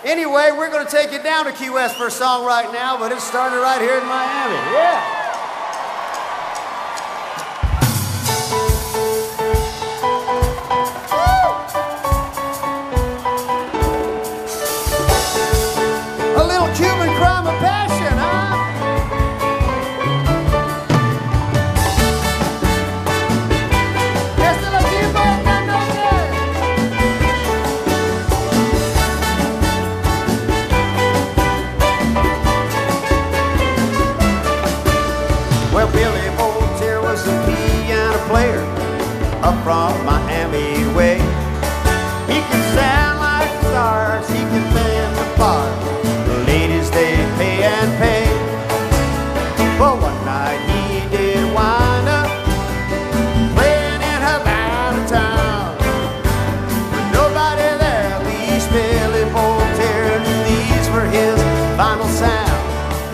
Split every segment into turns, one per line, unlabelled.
Anyway, we're going to take it down to Key West for a song right now, but it started right here in Miami. Yeah. A little Cuban crime of passion, huh? Esta la tiempo esta noche. Well, Billy Voltaire was a piano player up from Miami way. He could sound like stars, he could bend the bar. The ladies, they pay and pay. But one night he did wind up playing in Havana town. With nobody there, least Billy Voltaire knew these were his final sound.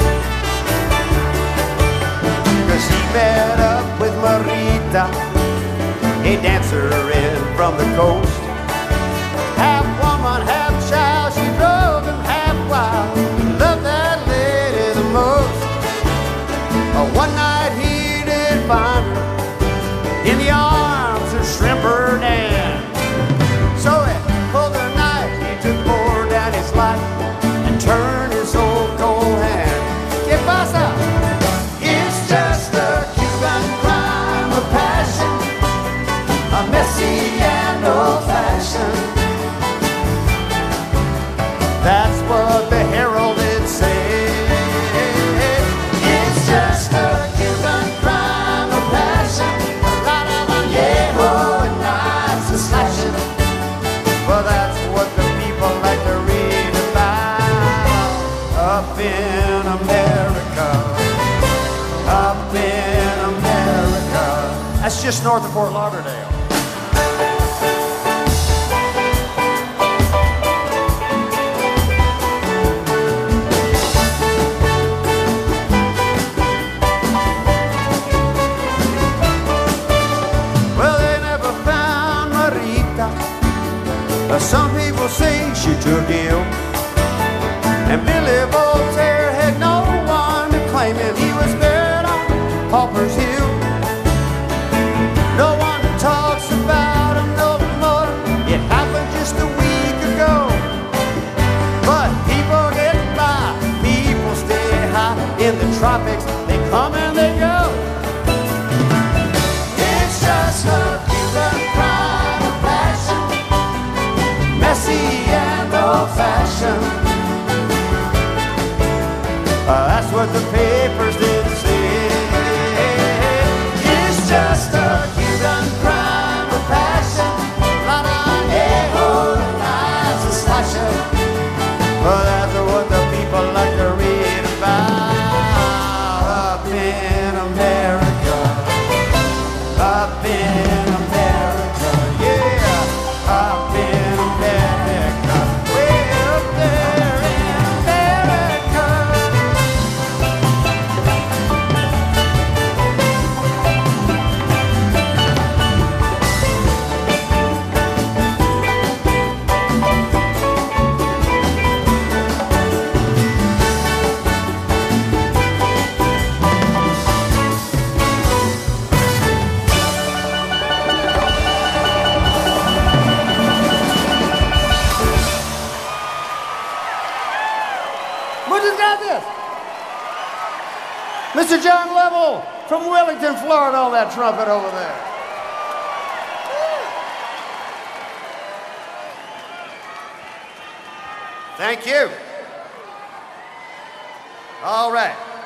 Cause he met up with Marita, a dancer in from the coast. Half woman, half child, she drove him half wild. Loved that lady the most. One night he did find her in the arms of Shrimper Dan. So he pulled the knife, he took more down his life and turned his old cold hand. ¿Qué pasa? It's just a Cuban crime of passion, a messy and old-fashioned. That's what the Herald did say. It's just a Cuban crime of passion, a lot of añejo and knives and slashing. Well, that's what the people like to read about up in America. Up in America. That's just north of Fort Lauderdale. Some people say she took ill, and Billy Voltaire had no one to claim him. He was buried on Pauper's Hill. No one talks about him no more. It happened just a week ago. But people get by, people stay high. In the tropics, they come and they go. It's just a Cuban crime of passion, messy and old-fashioned. That's what the papers did say. It's just a Cuban crime of passion, a lot of añejo and knives and slashing. That's what the people like to read about up in America. Up in America, yeah. Up in America, way up there in America. Mr. John Lovell from Wellington, Florida, on that trumpet over there. Thank you. All right.